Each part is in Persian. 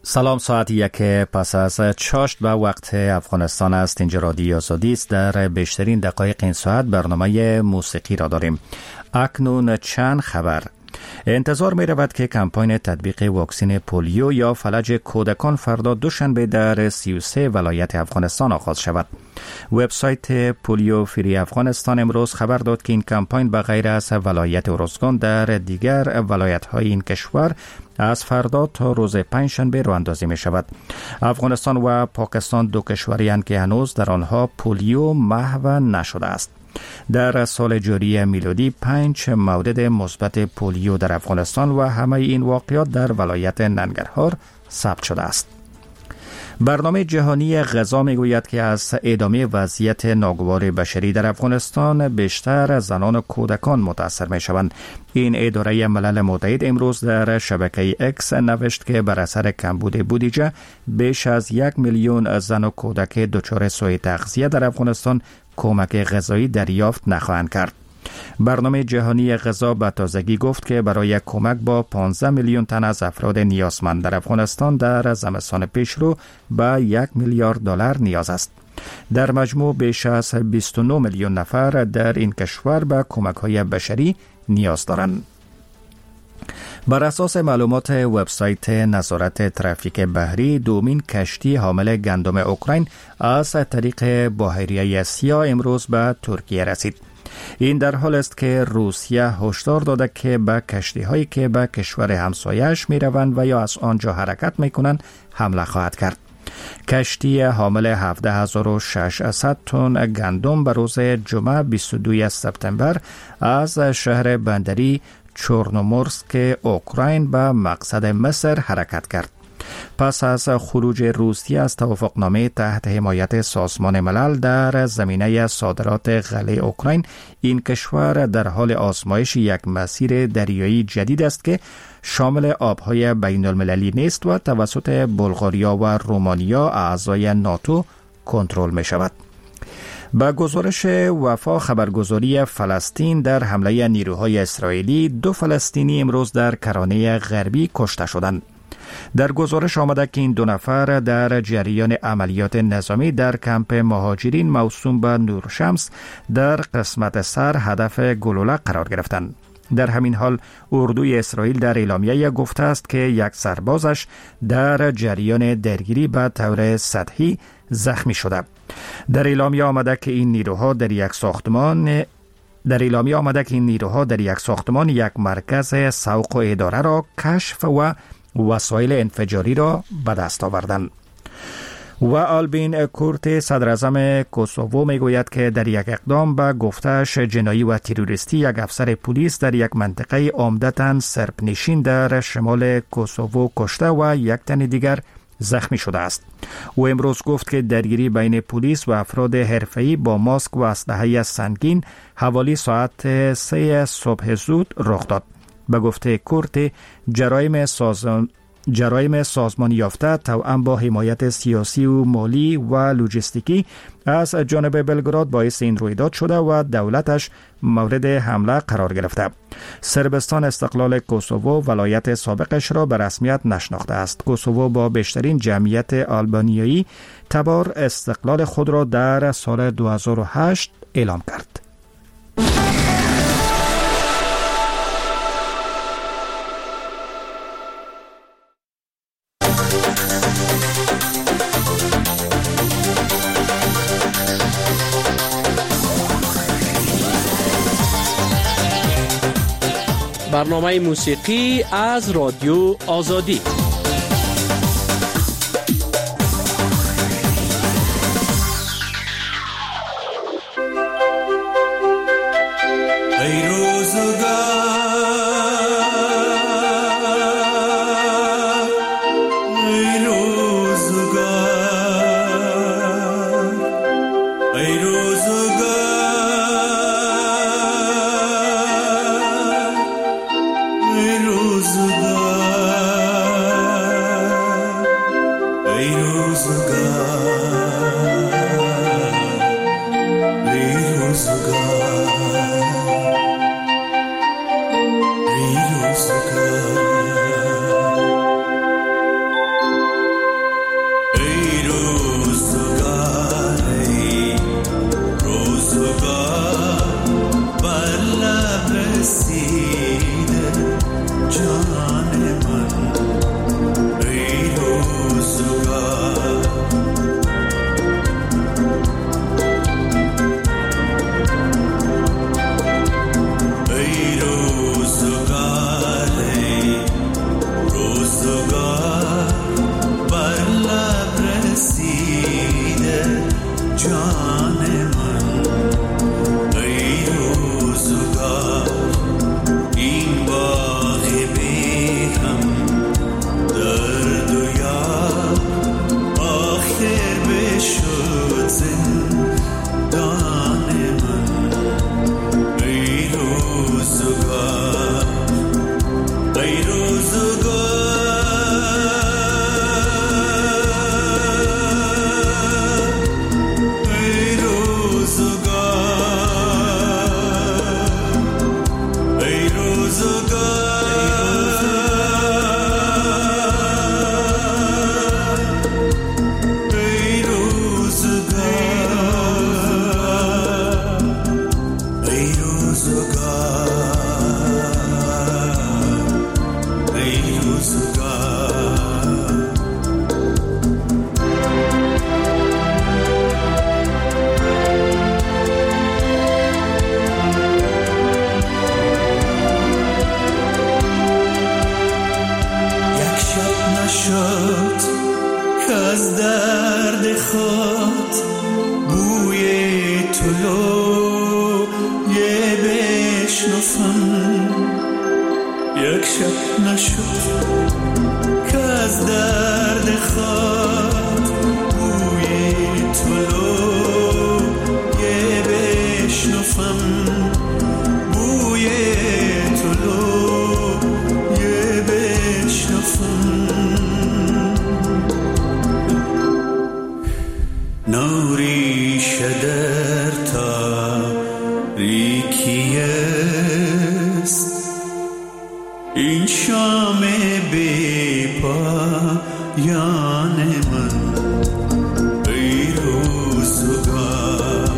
سلام، ساعت 1 پس از چاشت به وقت افغانستان است. اینجا رادیو آزادی است. در بیشترین دقایق این ساعت برنامه موسیقی را داریم. اکنون چند خبر. انتظار می رود که کمپاین تطبیق واکسن پولیو یا فلج کودکان فردا دوشنبه در 33 ولایت افغانستان آغاز شود. وبسایت پولیو فری افغانستان امروز خبر داد که این کمپاین به غیر از ولایت ارزگان در دیگر ولایت‌های این کشور از فردا تا روز پنجشنبه راه اندازی می شود. افغانستان و پاکستان دو کشوری هستند که هنوز در آنها پولیو محو نشده است. در سال جاری میلادی 5 مورد مثبت پولیو در افغانستان و همه این واقعات در ولایت ننگرهار ثبت شده است. برنامه جهانی غذا میگوید که از ادامه وضعیت ناگوار بشری در افغانستان بیشتر زنان و کودکان متاثر می شوند. این اداره ملل متحد امروز در شبکه اکس نوشت که بر اثر کمبود بودجه بیش از 1 میلیون زن و کودک دچار سوء تغذیه در افغانستان کمک غذایی دریافت نخواهند کرد. برنامه جهانی غذا به تازگی گفت که برای کمک با 15 میلیون تن از افراد نیازمند در افغانستان در زمستان پیشرو به 1 میلیارد دلار نیاز است. در مجموع بیش از 29 میلیون نفر در این کشور به کمک‌های بشری نیاز دارند. بر اساس معلومات وبسایت نظارت ترافیک بحری، دومین کشتی حامل گندم اوکراین از طریق بحیره سیاه امروز به ترکیه رسید. این در حال است که روسیه هشدار داده که به کشتی‌هایی که به کشور همسایه‌اش می‌روند و یا از آنجا حرکت می‌کنند حمله خواهد کرد. کشتی حامل 17600 تن گندم به روز جمعه 22 سپتامبر از شهر بندری چورنومورسک اوکراین به مقصد مصر حرکت کرد. پس از خروج روسیه از توافقنامه تحت حمایت سازمان ملل در زمینه صادرات غله اوکراین، این کشور در حال آزمایش یک مسیر دریایی جدید است که شامل آبهای بین المللی نیست و توسط بلغاریا و رومانیا اعضای ناتو کنترل می شود. با گزارش وفا خبرگزاری فلسطین در حمله نیروهای اسرائیلی 2 فلسطینی امروز در کرانه غربی کشته شدند. در گزارش آمده که این 2 نفر در جریان عملیات نظامی در کمپ مهاجرین موسوم به نورشمس در قسمت سر هدف گلوله قرار گرفتند. در همین حال اردوی اسرائیل در اعلامیه گفته است که یک سربازش در جریان درگیری به طور سطحی زخمی شده. در اعلامیه آمده که این نیروها در یک ساختمان یک مرکز سوق و اداره را کشف و وسایل انفجاری را به دست آوردند. و آلبین کورت صدراعظم کوسوو میگوید که در یک اقدام به گفته‌اش جنایی و تروریستی یک افسر پلیس در یک منطقه عمدتاً سربنشین در شمال کوسوو کشته و یک تن دیگر زخمی شده است. او امروز گفت که درگیری بین پلیس و افراد حرفه‌ای با ماسک و اسلحه سنگین حوالی ساعت 3 صبح زود رخ داد. به گفته کورت، جرایم سازمانی یافته توأم با حمایت سیاسی و مالی و لوجستیکی از جانب بلگراد باعث این رویداد شده و دولتش مورد حمله قرار گرفته. صربستان استقلال کوسوو ولایت سابقش را به رسمیت نشناخته است. کوسوو با بیشترین جمعیت آلبانیایی تبار استقلال خود را در سال 2008 اعلام کرد. برنامه موسیقی از رادیو آزادی. یه بشنفم یک شب نشد که از درد خود بوی طلو یه بشنفم بوی طلو یه بشنفم نوری شدر تاریکی است این شام بی پایان من ای روزگار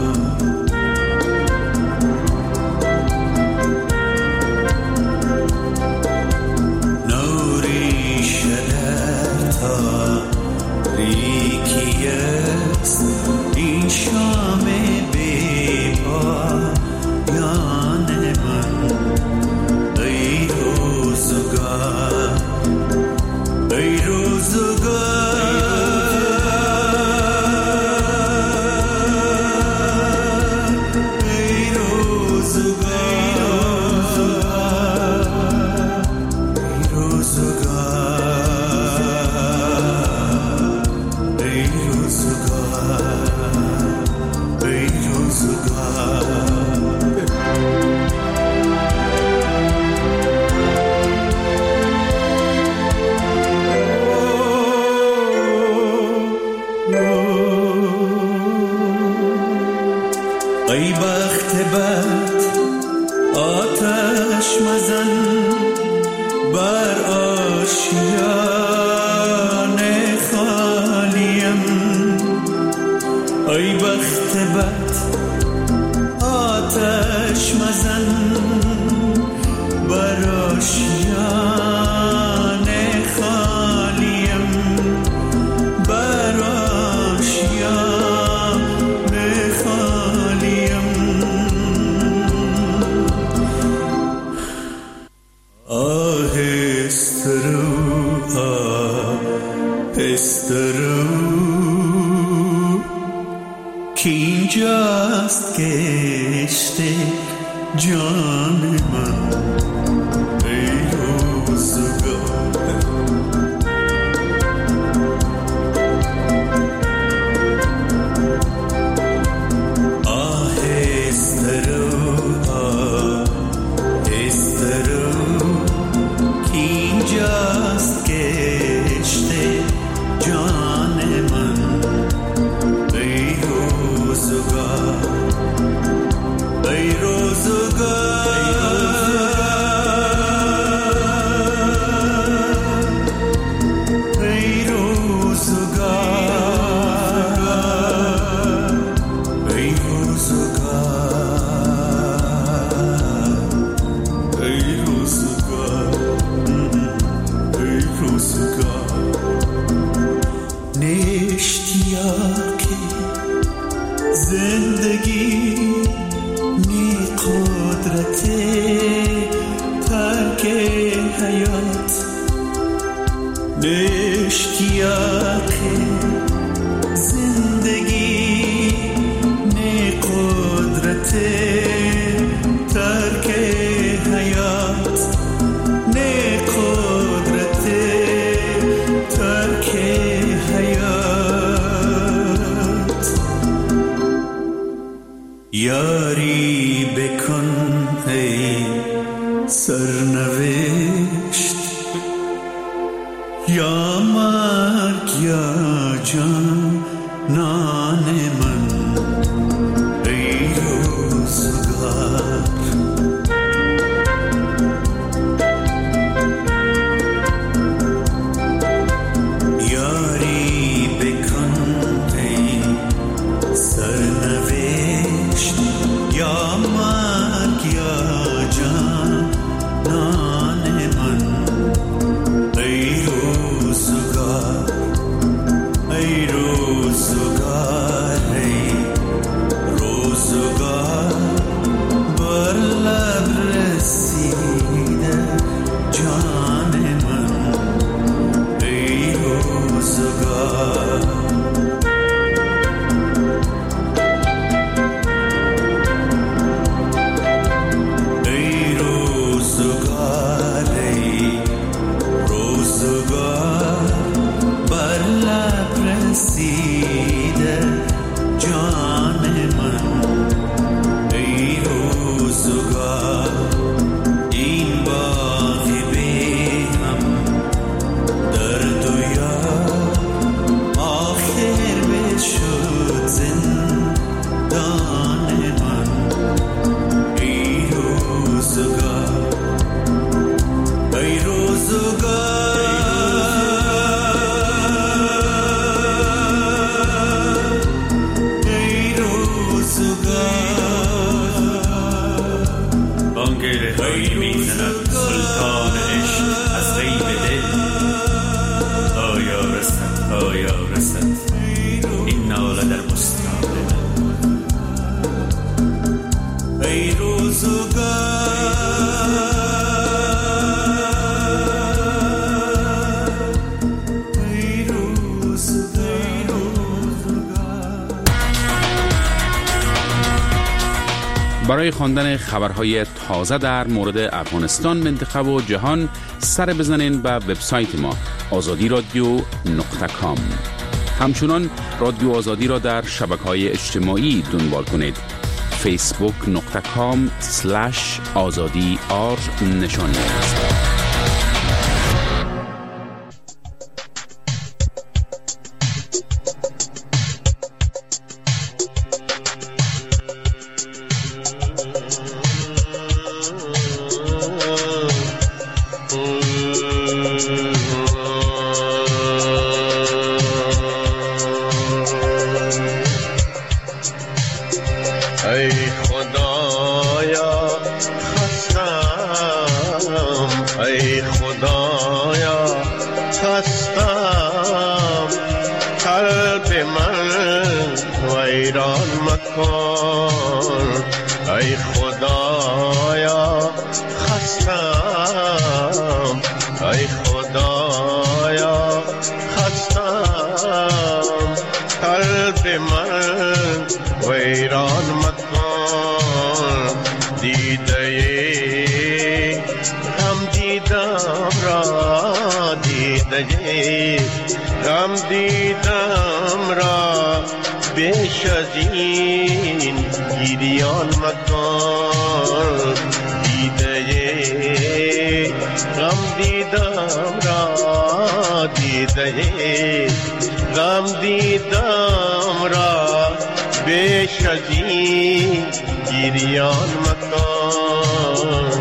نوری شدر تاریکی است این شام بی پایان من ای روزگار ای روزگار ای روزگار ای روزگار ای روزگار ای بخت بد آتش مزن بر آشیان خالیم ای بخت بد آتش مزن بر آشیان خالیم بر آشیان خالیم آهسته رو آهسته رو که اینجاست کشته جان من ای روزگار آهسته رو آهسته رو که اینجاست کشته جان من ای روزگار ای روزگار ای روزگار ای روزگار ای روزگار ای روزگار نشتیاکی زندگی نی قدرت ترک حیات نشتیاکی زندگی نی قدرت ترک حیات نی قدرت ترک حیات یاری بکن ای سرنوشت یا مرگ یا جانان من ای روزگار یاری بکن ای سرنوشت یا مرگ یا جانان ای میزند سلطان عشق از غیب دل. آیا رسد آیا رسد این ناله در بستان من. ای برای خواندن خبرهای تازه در مورد افغانستان، منطقه و جهان سر بزنین به وبسایت ما azadi.radio.com. همچنان رادیو آزادی را در شبکه‌های اجتماعی دنبال کنید. facebook.com/azadi_r نشانی است. ای خدایا خستم، ای خدایا خستم، قلب من ویران مکن. دیده غم دیدم را، دیده غم دیدم را، بیش از این گریان مکن. دیده غم دیدم را، دیده غم دیدم را، بیش از این گریان مکن.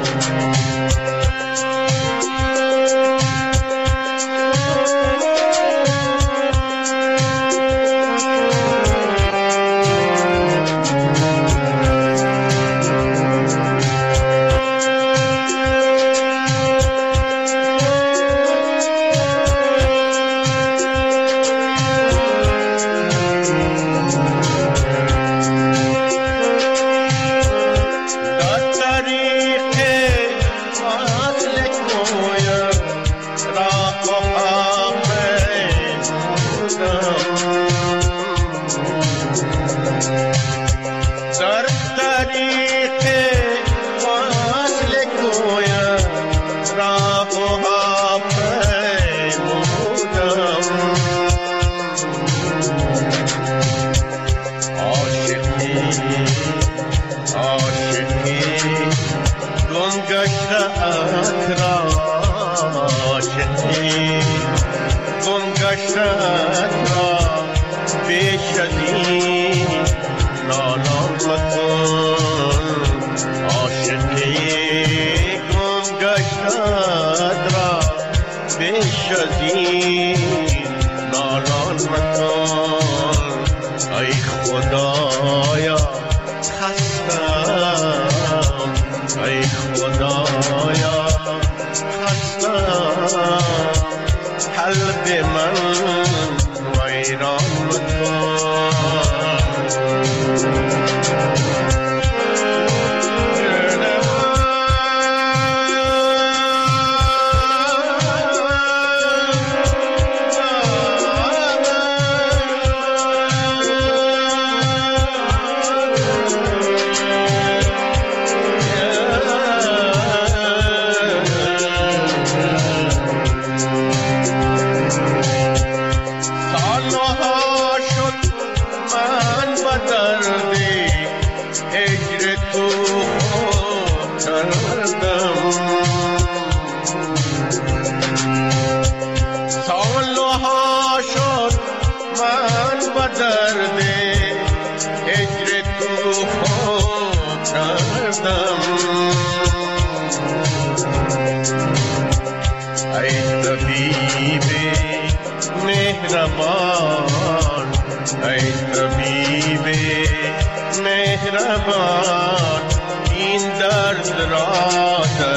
این درد را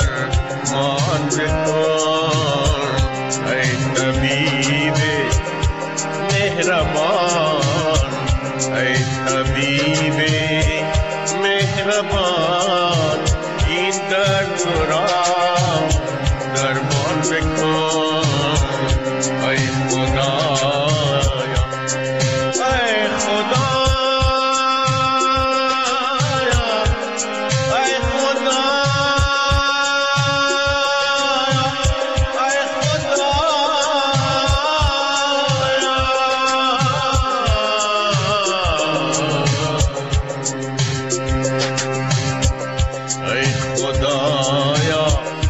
بکن ای خدایا ای خدایا ای خدایا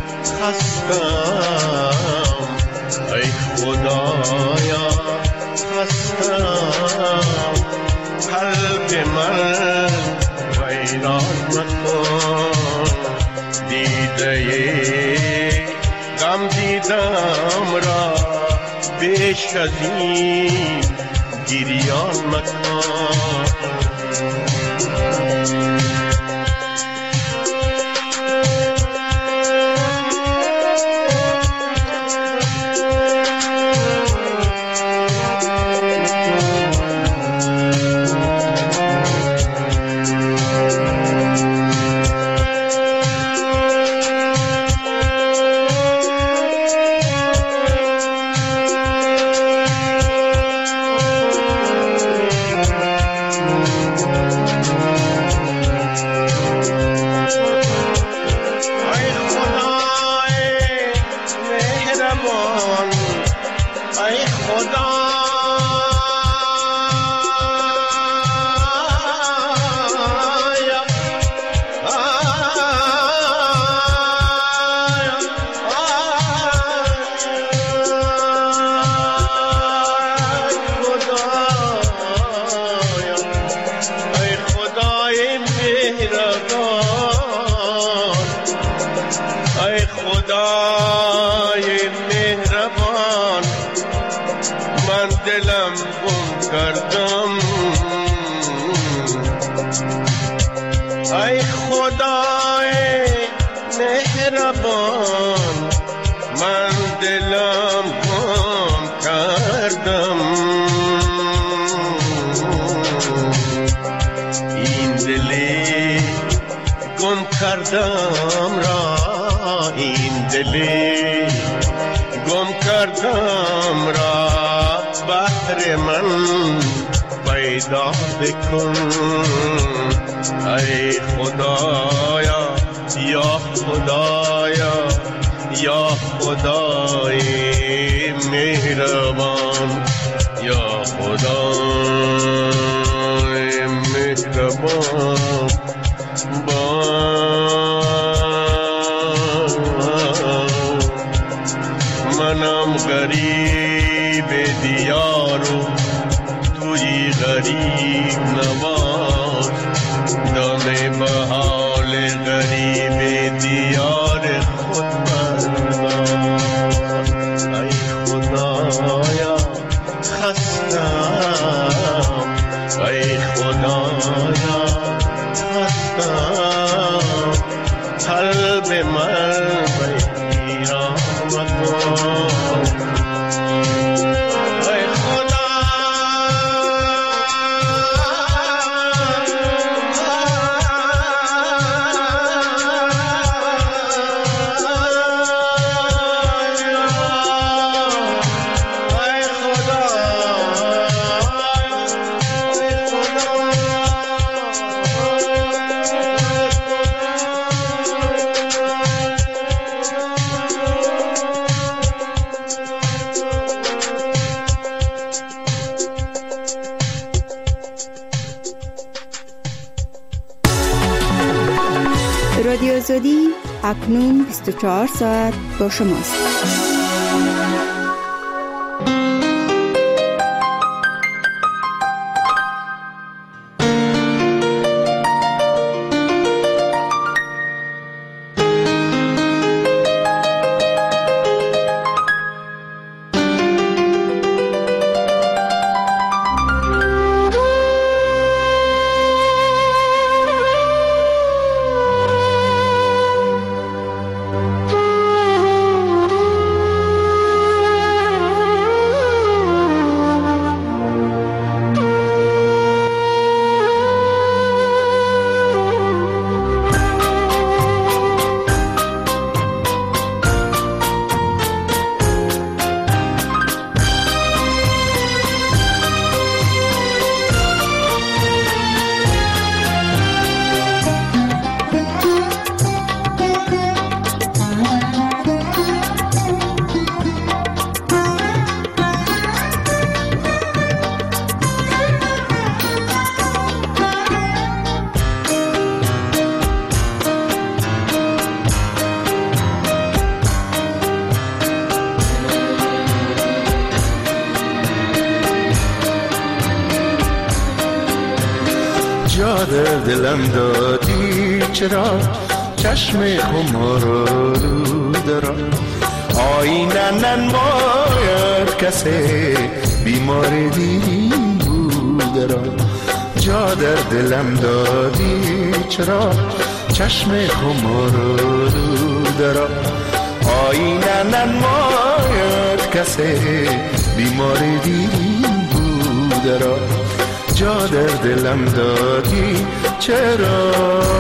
خستم ای خدایا خستم قلب من ویران مکن دیده غم دیدم را بیش از این گریان مکن دلم گم کردم ای خدای مهربان من دلم گم کردم این دلی گم کردم را این دلی گم کردم را بحر من پیدا بکن ای خدایا یا خدایا یا خدای مهربان یا خدای مهربان منم غریب دیارو توی غریب نواز دم به حال غریب دیار خود بردار ای خدایا خستم ای خدایا خستم قلب من ویران مکن رادیو آزادی اکنون 24 ساعت با شماست. در دلم دادی چرا چشم خمارالوده را آینه ننماید کسی بیمار دین بوده را جا در دلم دادی چرا چشم خمارالوده را آینه ننماید کسی بیمار دین بوده را جا در دلم دادی چرا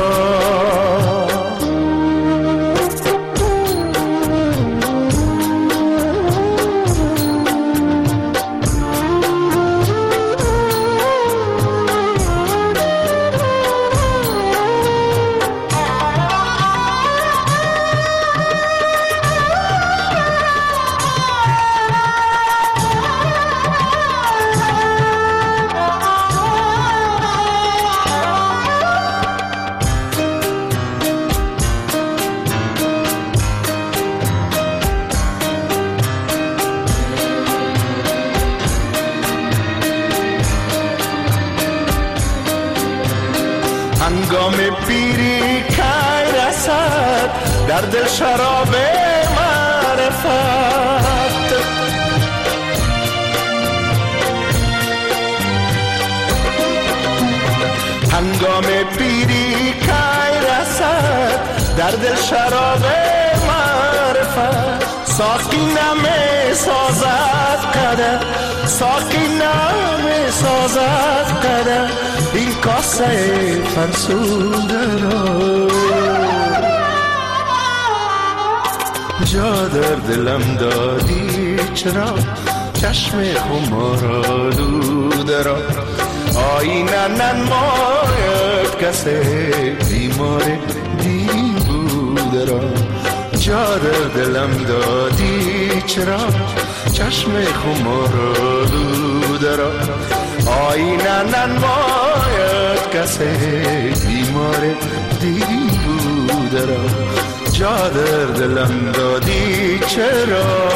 هنگام پیری که رسد در دل شراب معرفت هنگام پیری که رسد در دل شراب معرفت ساقی نمی سازد قدر ساقی نمی سازد قدر این کاسه فرسوده را جا در دلم دادی چرا چشم خمارالوده را آینه ننماید کسی بیمار دین بوده را جا در دلم دادی چرا چشم خمارالوده را آینه ننماید کسی بیمار دین بوده را جا در دلم دادی چرا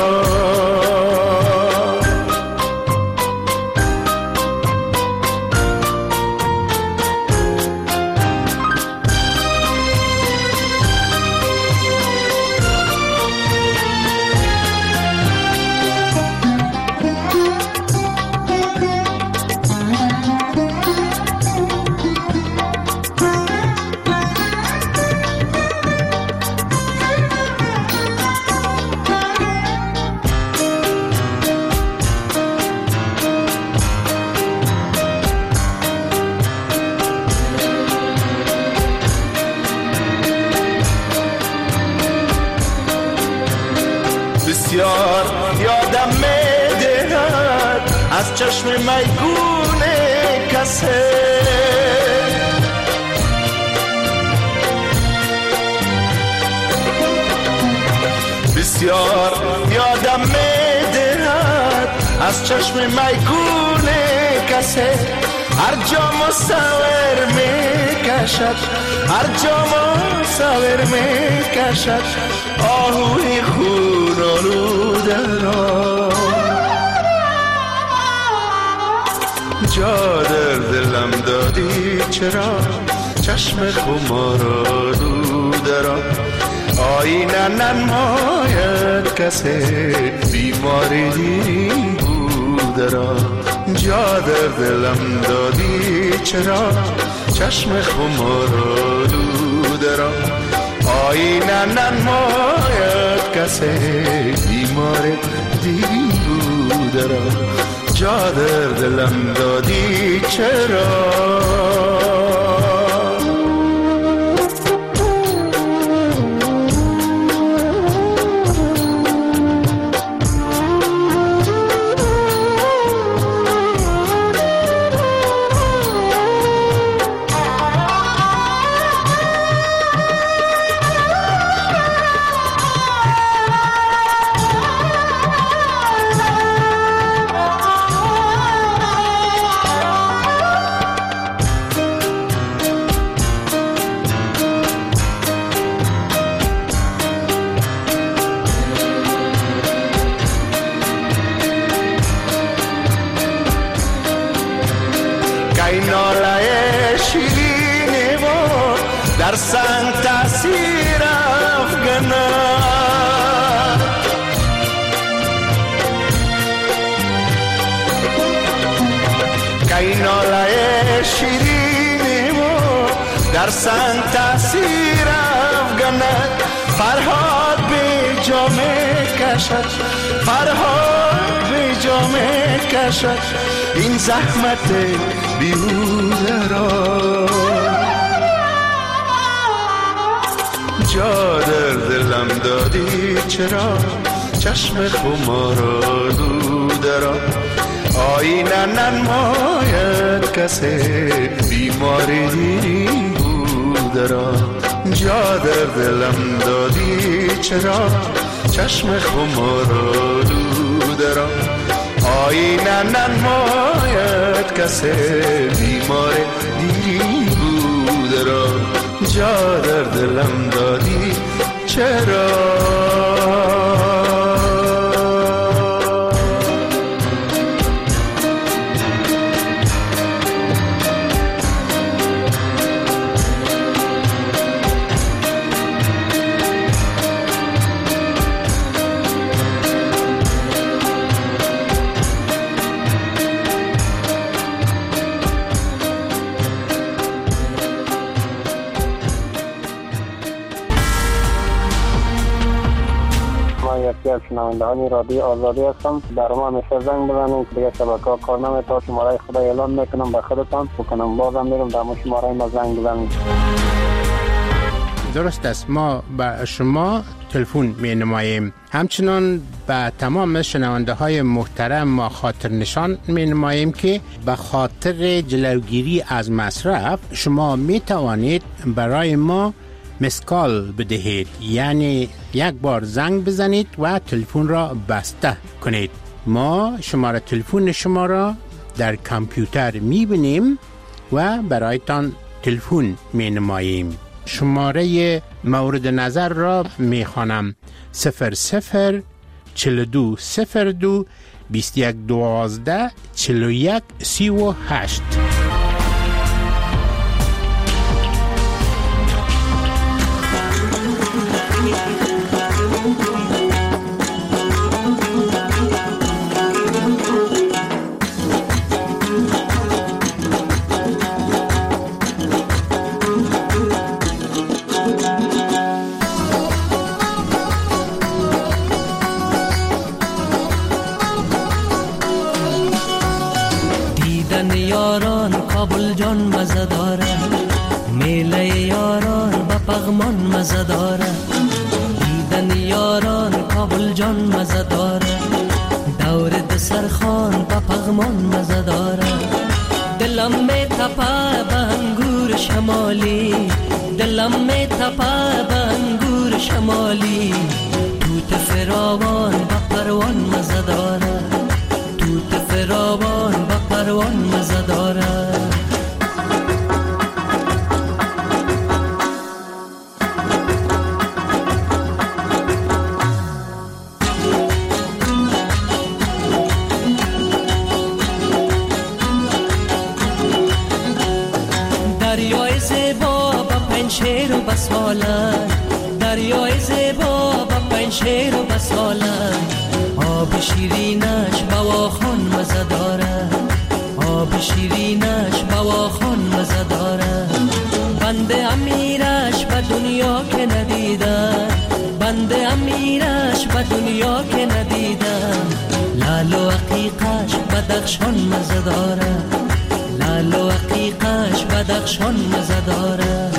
بسیار یادم می‌دهد از چشم میگون کسی بسیار یادم می‌دهد از چشم میگون کسی هر جا مصور میکشد هر جا مصور میکشد آهوی خون آلوده را جا در دلم دادی چرا چشم خمار آلوده را آینه ننماید کسی بیماری بوده را جا در دلم دادی چرا چشم خمار آلوده را آینه ننماید کسی بیمار دین بوده را جا در دلم دادی چرا در سنگ تأثیر افغانم. که این ناله شیرینی ما در سنگ تأثیر افغانم. فرهاد به جامه کشد، فرهاد به جامه کشد این زحمت بیهوده را. جا در دلم دادی چرا چشم خمار آلوده را. آینه ننماید کسی بیماری دیرین بوده را. جا در دلم دادی چرا چشم خمار آلوده را. آینه ننماید کسی بیمار دیری بوده را. جا در دلم دادی چرا. یکی از شنوندگان رادیو آزادی هستم. در ما همیشه زنگ بزنید دیگه شبکه‌ها کار نمی‌کنه. شماره خدا اعلام میکنم به خودتان بکنم بازم میرم در شماره ما زنگ بزنید. درست است، ما به شما تلفن می‌نماییم. همچنان به تمام شنونده های محترم ما خاطر نشان می‌نماییم که به خاطر جلوگیری از مصرف شما می‌توانید برای ما مسکال بدهید، یعنی یک بار زنگ بزنید و تلفن را بسته کنید. ما شماره تلفن شما را در کامپیوتر میبینیم و برایتان تلفن مینماییم. شماره مورد نظر را میخوانم: 00 42 02 21 12 41 38. کابل جان مزه داره، میله یاران با پغمان مزه داره. دیدن یاران کابل جان مزه داره، دور دسرخان با پغمان مزه داره. دلم می تپه به انگور شمالی، دلم می تپه به انگور شمالی. توت فراوان با پروان مزه داره، توت فراوان با پروان مزه داره. دریای زیبا با پنشیر و بسالن، دریای زیبا با پنشیر و بسالن. آب شیرینش بواخان مزه داره، آب شیرینش بواخان مزه داره. بنده امیرش به دنیا که ندیدن، بنده امیرش به دنیا که ندیدن. لال و عقیقش بدخشان مزه داره، لال و عقیقش بدخشان مزه داره.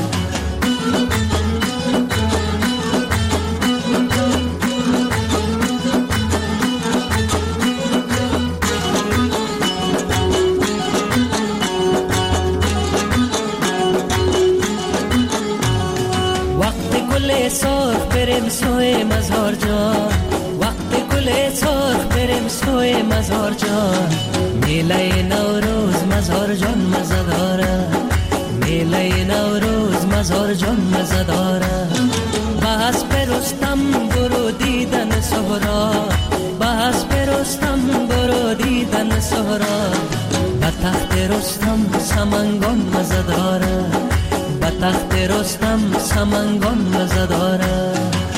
سرخ بریم سوی مزار جان، وقت گل سرخ بریم سوی مزار جان. میله نوروز مزار جان مزه داره، میله نوروز مزار جان مزه داره. بحث برستم برو دیدن سهرا، بحث برستم برو دیدن سهرا. به تخت رستم سمنگان مزه داره، به به تخت رستم سمنگان مزه داره.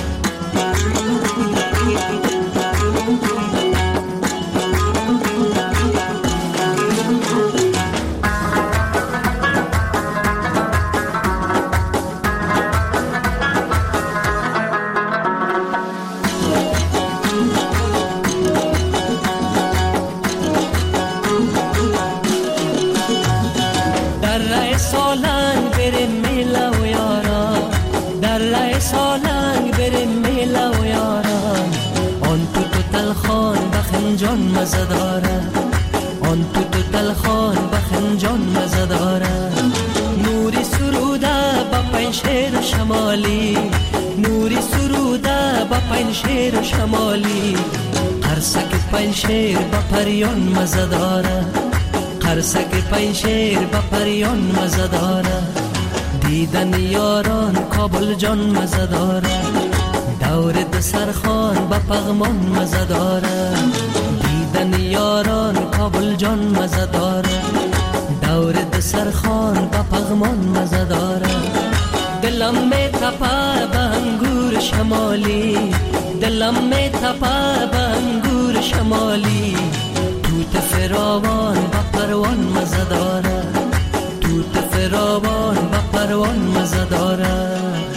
جان مزه داره، آن تو تلخان بخنجان مزه داره. نوری سروده با پنشیر شمالی، نوری سروده با پنشیر شمالی. قرصک پنشیر با پریان مزه داره، قرصک پنشیر با پریان مزه داره. دیدن یاران کابل جان مزه داره، دور دسرخان با پغمان مزه داره. دیدن یاران کابل جان مزه داره، دور دسرخان با پغمان مزه داره. دلم می تپه به انگور شمالی، دلم می تپه به انگور شمالی. توت فراوان با پروان مزه داره، توت فراوان با پروان مزه داره.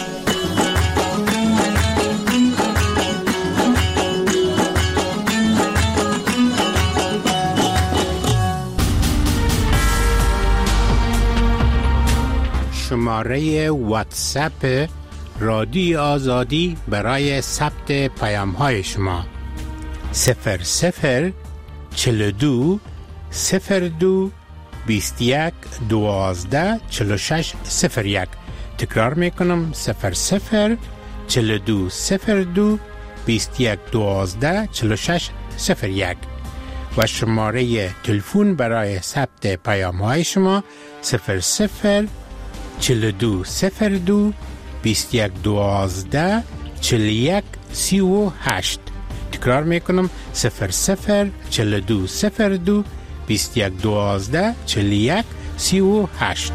شماره واتساپ رادیو آزادی برای ثبت پیام های شما 00 42 02 21 12 46 01. تکرار میکنم 00 42 02 21 12 46 01 و شماره تلفن برای ثبت پیام های شما 00 42 02 21 12 41 38. تکرار میکنم 00 42 02 21 12 41 38.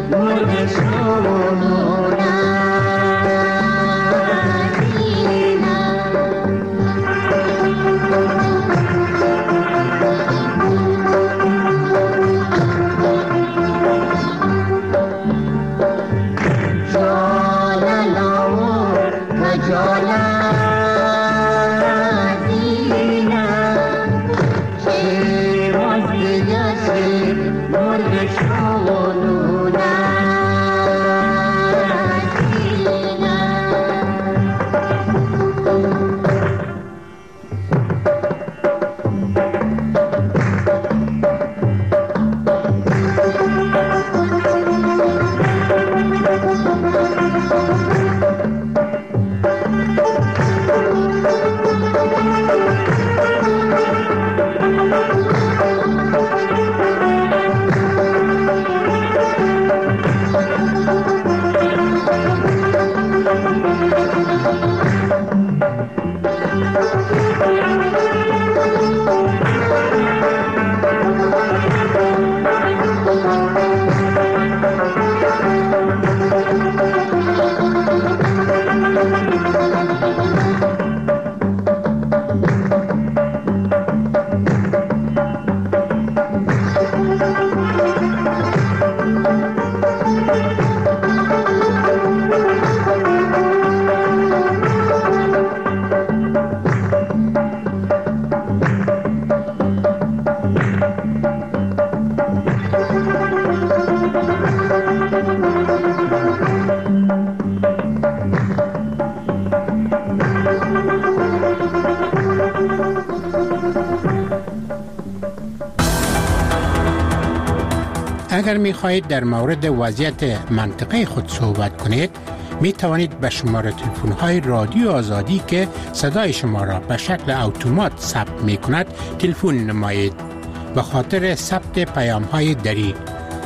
اگر می خواهید در مورد وضعیت منطقه خود صحبت کنید می توانید به شماره تلفن های رادیو آزادی که صدای شما را به شکل اتومات ثبت می کند تلفن نمایید. به خاطر ثبت پیام های دری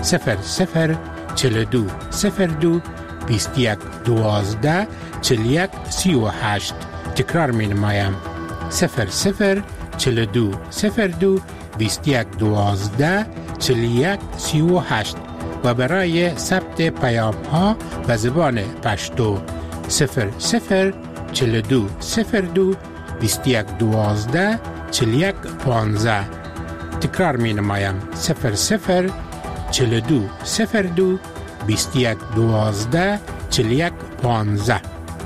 0042 02 21 12 41 38 تکرار می نمایم 0042 02 21 12 41 38 و برای ثبت پیام ها به زبان پشتو 0042 02 21 12 41 15 تکرار می نمایم 0042 02 21 12 41 15.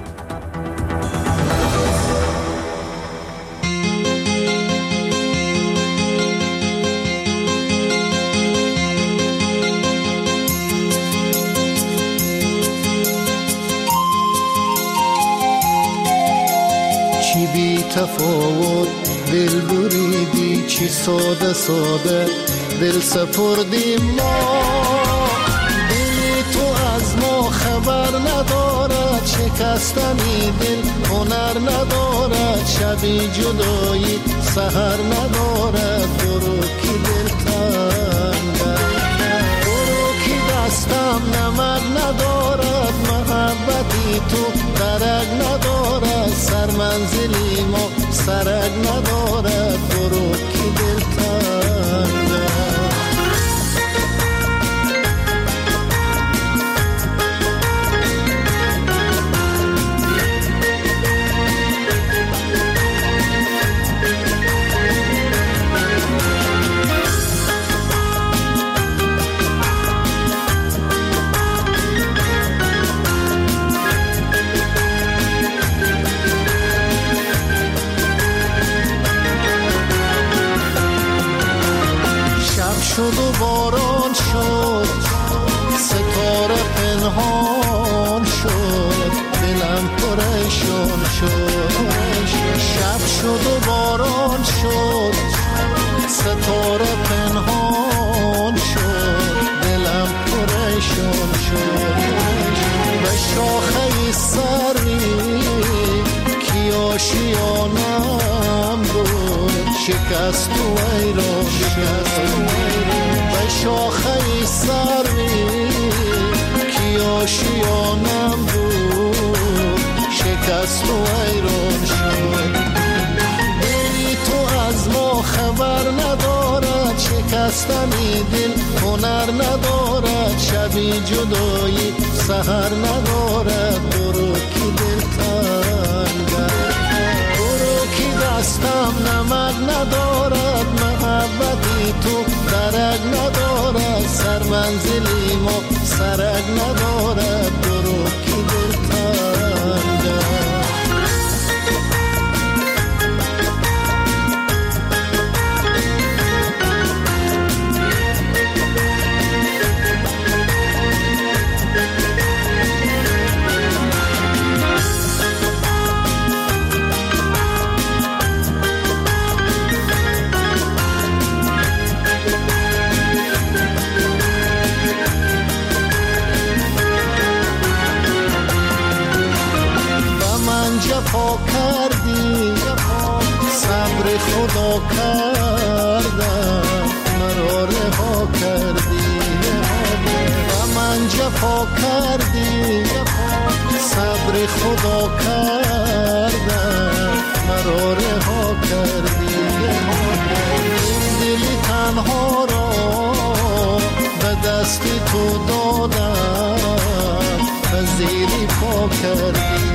تفاوت دل بریدی چی ساده ساده دل سپردی ما دلی تو از ما خبر ندارد شکستنی دل هنر ندارد شبی جدایی سحر ندارد برو کی دل تنگه برو کی دستم نمک ندارد محبتی تو درک ندارد سر منزلی ما سرک ندارد برو کی دل تنگه شد و باران شد ستاره پنهان شد دلم پریشان شد شب شد و باران شد ستاره پنهان شد دلم پریشان شد به شاخه سری کی آشیانم بود شکست و ایران به شاخه سری کی آشیانم بود شکست و ایران شد دلی تو از ما خبر ندارد شکستنی دل هنر ندارد، شبی جدایی سحر ندارد. برو کی دل تنگم، برو کی دستم نمک ندارد، محبتی تو درک ندارد، سر منزلی ما سرک ندارد. برو کی دل تنگم. جفا کردی، صبر خدا کردم، مرا رها کردی. و من جفا کردی، صبر خدا کردم، مرا رها کردی. این دلی تنها را به دستی تو دادم، زیری پا کردی.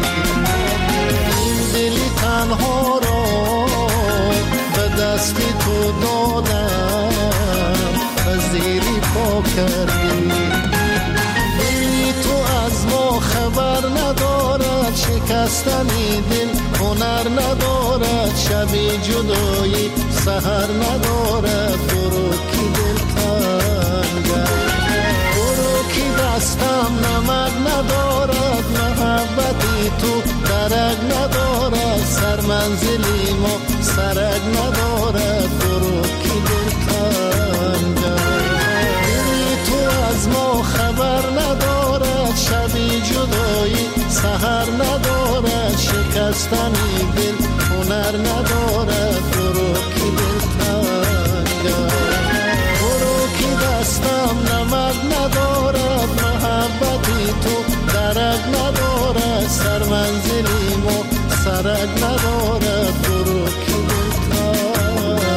دلی تنها را به دستی تو دادم، زیری پا کردی. دلی تو از ما خبر ندارد، شکستنی دل هنر ندارد، شبی جدایی سحر ندارد. برو کی دل تنگم، برو کی دستم نمک ندارد، محبتی تو درک ندارد، سر منزلی ما سرک ندارد. برو کی دل تنگم، دلی تو از ما خبر ندارد، شبی جدایی سحر ندارد، شکستنی دل هنر ندارد. برو کی دل تنگم، برو کی دستم نمک ندارد، محبتی تو درک ندارد، سر منزلی ما سرک ندارد. برو کی دل تنگم.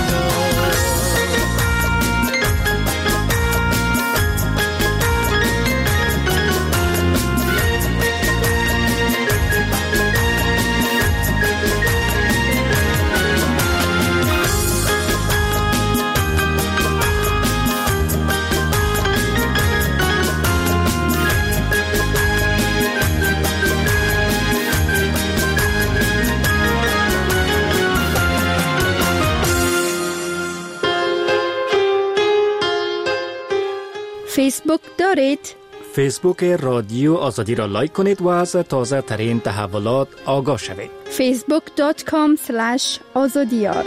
فیسبوک دارید؟ فیسبوک رادیو آزادی را لایک کنید و از تازه ترین تحولات آگاه شوید. facebook.com/azadiyar.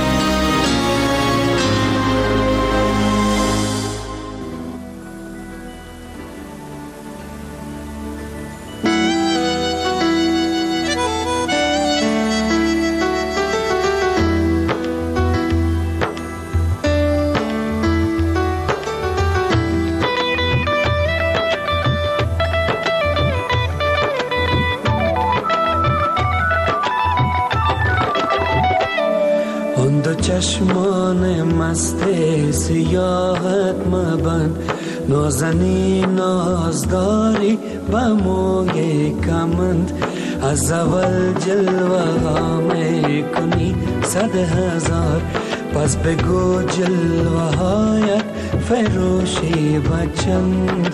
چشمان مست سیاحت مبند، نازنی نازداری با موی کمند، از اول جلوه ها می کنی 100,000، پس بگو جلوه هایت فروشی بچند.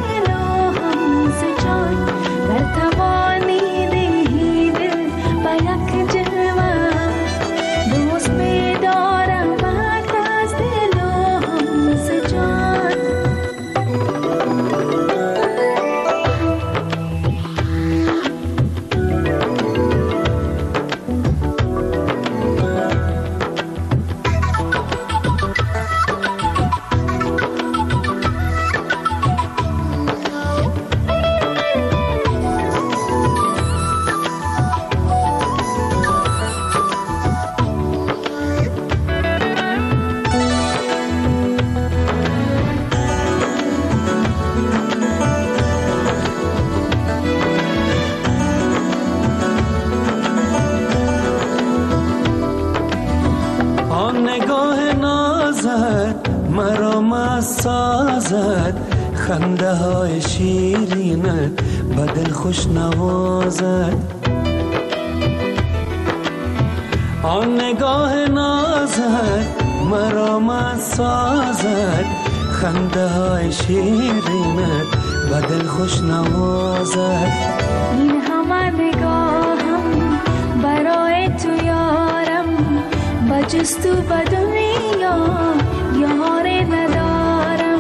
Bye. سازد، خنده های شیرینت به دل خوش نوازد. آن نگاه نازت مرا مست سازد، خنده های شیرینت به دل خوش نوازد. این همه نگاهم برای تو یارم، بجز تو به دنیا یاری ندارم.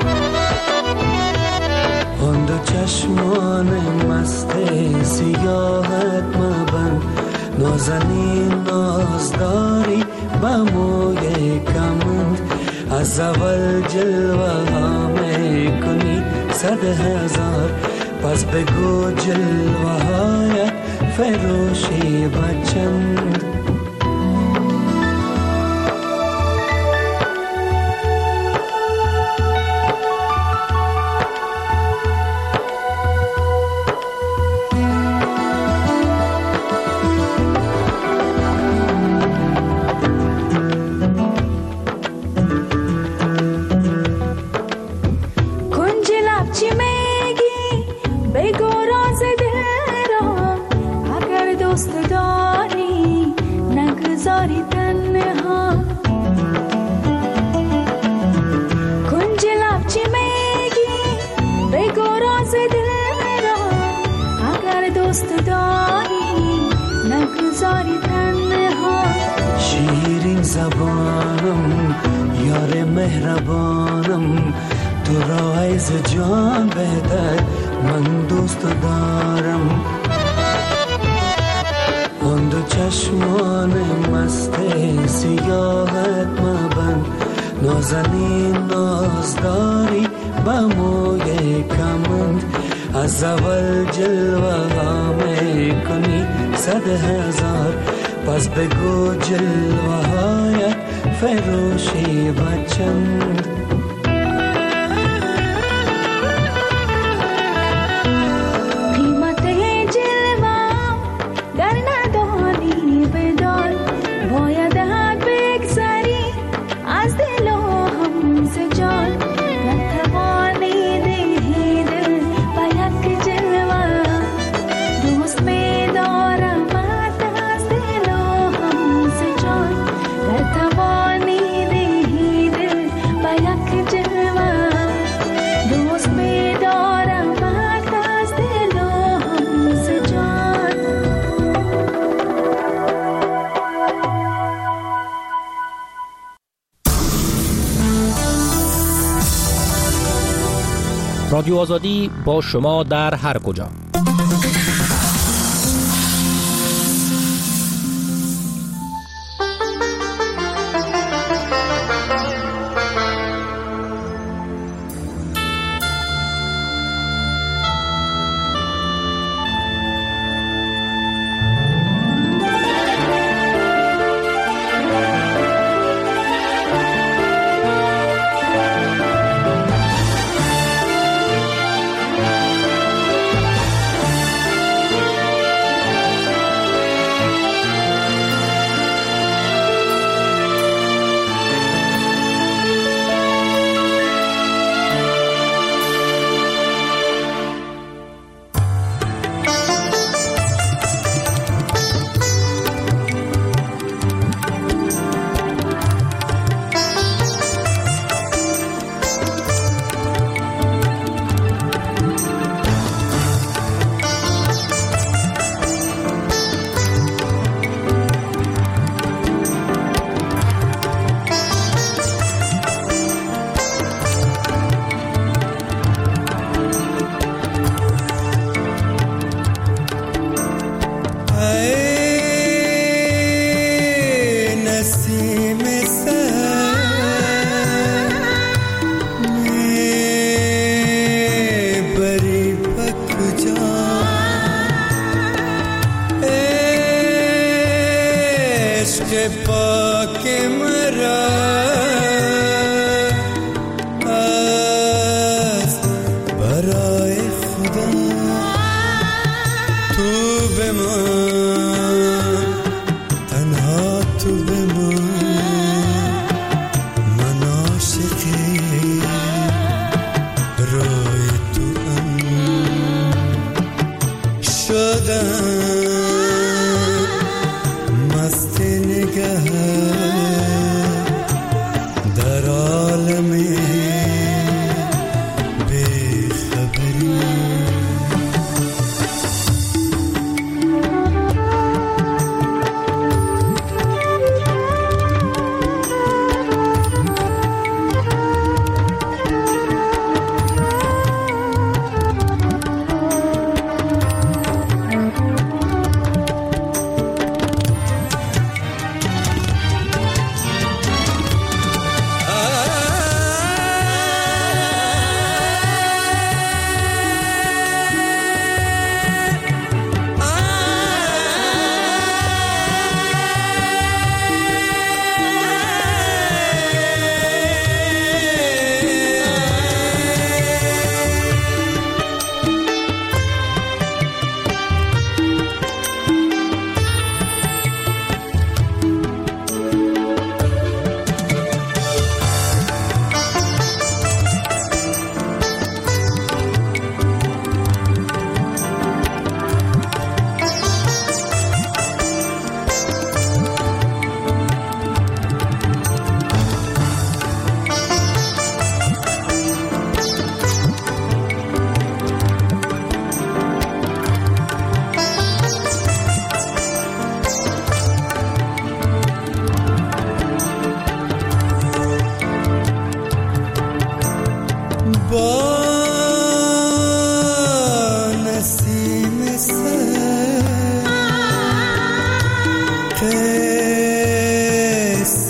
آن دو چشمان مست سیاهت مبند، نازنین نازداری به موی کمند. از اول جلوه ها می کنی 100,000، پس بگو جلوه هایت فروشی بچند. شیرین زبانم یار مهربانم، تو را از جان بهتر من دوست دارم. آن دو چشمان مست سیاهت مبند، نازنین نازداری به موی کمند. از اول جلوه ها می کنی 100,000، پس بگو جلوه هایت فروشی بچند. قیمت جلوه گر ندانی بدان، باید بگذری از دل و هم ز جان. گر توانی دهی دل به یک جلوه، دوست می دارم از دل و هم ز جان. گر توانی دهی دل به یک جلوه، دوست می دارم از دل و هم ز جان. رادیو آزادی با شما در هر کجا. تو به من عاشقی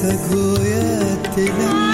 بگوید دلم